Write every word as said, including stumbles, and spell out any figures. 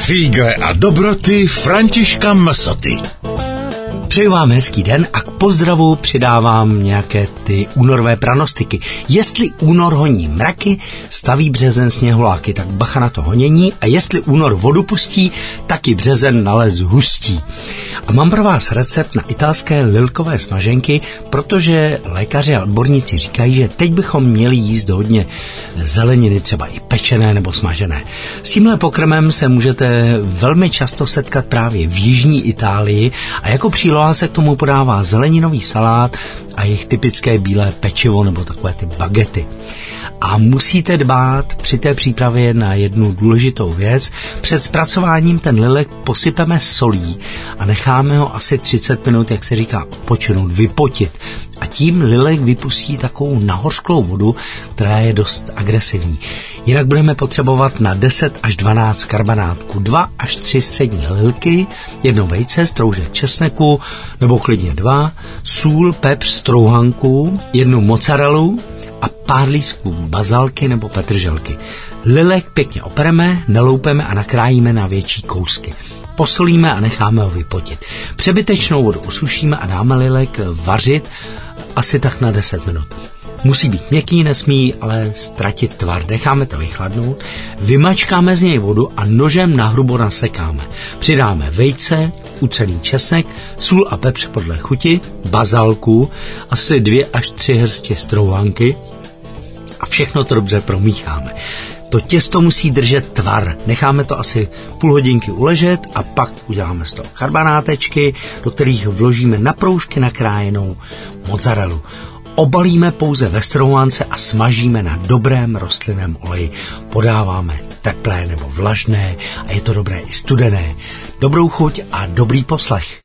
Fígle a dobroty Františka Msoty. Přeju vám hezký den a k pozdravu přidávám nějaké ty únorové pranostiky. Jestli únor honí mraky, staví březen sněhuláky, tak bacha na to honění, a jestli únor vodu pustí, taky březen na les hustí. A mám pro vás recept na italské lilkové smaženky, protože lékaři a odborníci říkají, že teď bychom měli jíst hodně zeleniny, třeba i pečené nebo smažené. S tímhle pokrmem se můžete velmi často setkat právě v jižní Itálii a jako příloha se k tomu podává zeleninový salát a jejich typické bílé pečivo nebo takové ty bagety. A musíte dbát při té přípravě na jednu důležitou věc. Před zpracováním ten lilek posypeme solí a necháme ho asi třicet minut, jak se říká, odpočinout, vypotit. A tím lilek vypustí takovou nahořklou vodu, která je dost agresivní. Jinak budeme potřebovat na deset až dvanáct karbonátků, dva až tři střední lilky, jedno vejce, stroužek česneku, nebo klidně dva, sůl, pepř, strouhanku, jednu mozzarellu a pár lístků bazalky nebo petrželky. Lilek pěkně opereme, naloupeme a nakrájíme na větší kousky. Posolíme a necháme ho vypotit. Přebytečnou vodu usušíme a dáme lilek vařit asi tak na deset minut. Musí být měkký, nesmí ale ztratit tvar. Necháme to vychladnout, vymačkáme z něj vodu a nožem nahrubo nasekáme. Přidáme vejce, ucený česnek, sůl a pepř podle chuti, bazalku, asi dvě až tři hrstě strouhanky a všechno to dobře promícháme. To těsto musí držet tvar. Necháme to asi půl hodinky uležet a pak uděláme z toho karbanátečky, do kterých vložíme na proužky nakrájenou mozzarellu. Obalíme pouze ve strouhance a smažíme na dobrém rostlinném oleji. Podáváme teplé nebo vlažné a je to dobré i studené. Dobrou chuť a dobrý poslech.